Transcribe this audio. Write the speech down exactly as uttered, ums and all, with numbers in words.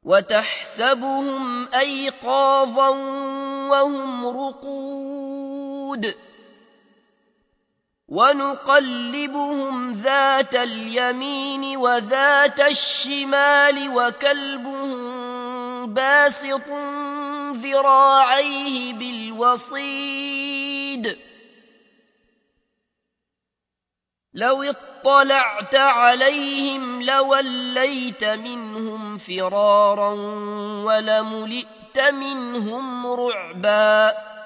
وتحسبهم أيقاظا وهم رقود ونقلبهم ذات اليمين وذات الشمال وكلبهم باسط ذراعيه بالوصيد لو اطلعت عليهم لوليت منهم فرارا ولملئت منهم رعبا